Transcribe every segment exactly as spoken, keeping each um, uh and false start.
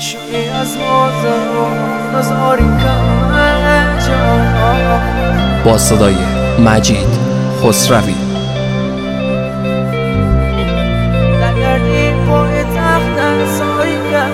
شوی از مازر و نزاری کم جانا با صدای مجید خسروی. نگردی پای تخت ساری کم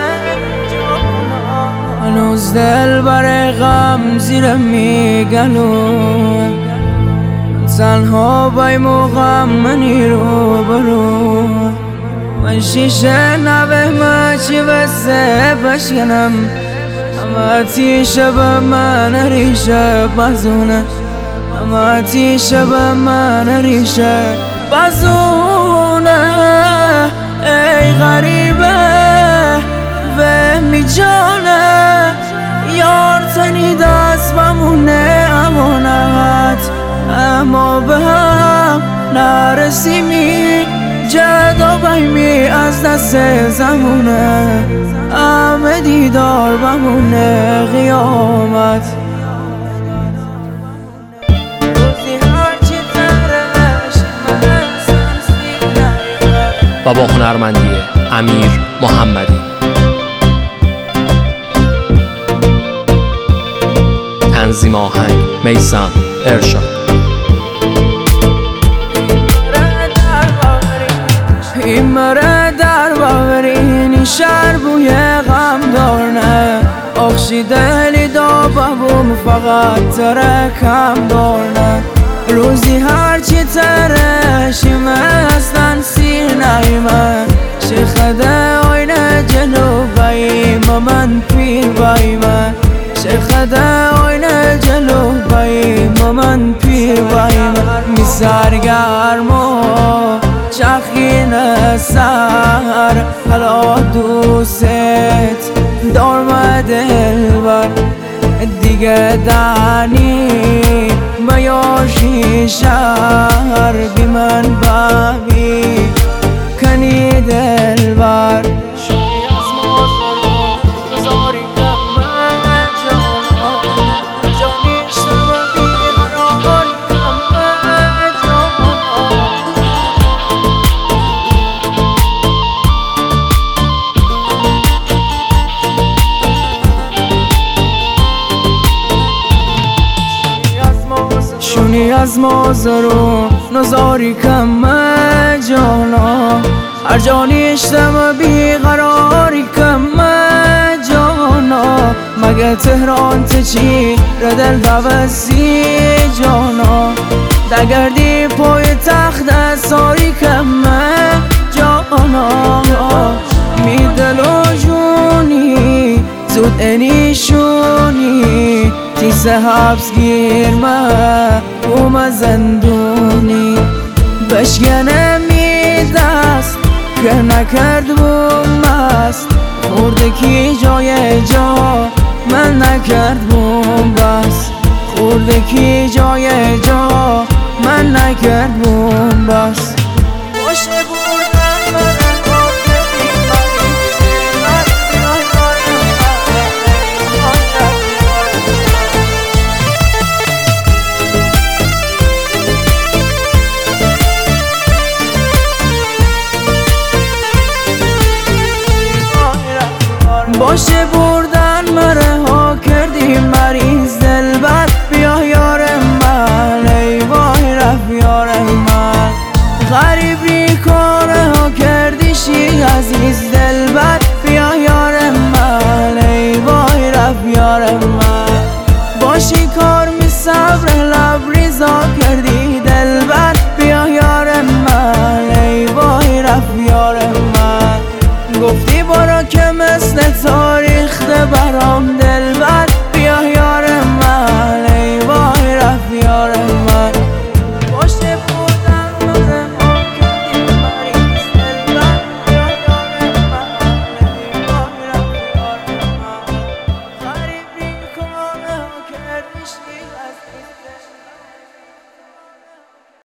جانا هنوز دل بر غم زیر میگلو تنها بای موقع منی رو برو من شیشه نبه ما چی بسه بشکنم اما تیشه به من ریشه بزونه اما تیشه به من ریشه بزونه ای غریبه و می جانه یار تنی دست بمونه امانت اما به هم نرسیمی جدا بایمی از دست زمونه همه دیدار بمونه قیامت و با هنرمندی امیر محمدی. تنظیم آهنگ میثم ارشاد. این مره در باورین شهر بوی غم دارنه اخشی دلی دا بابوم فقط ترکم دارنه روزی هرچی ترشیم اصلا سیر نایمه شیخده آینه جلو باییم من پیر بایمه شیخده آینه جلو باییم من پیر بایمه می سرگرمو چخین سر حالا دوست دارم دلبر دیگه دانی بیاشی شهر بی من بابی کنی دلبر شوی از مازر نزاری کم جانا جانیشتم بیقرار کم جانا شونی از مازر و نزاری کم جانا هر جانیشتم بیقراری کم جانا مگه تهران تچی ردل دوستی جانا دگردی پای تخت ساری کم جانا می دل و جونی زود انیشونی تیسه حبس گیر من اوم زندونی بشکنه می دست که نکرد بوم مست خورده کی جای جا من نکرد بوم بس خورده کی جای جا من نکرد بوم بس باشه بردن من باشه برد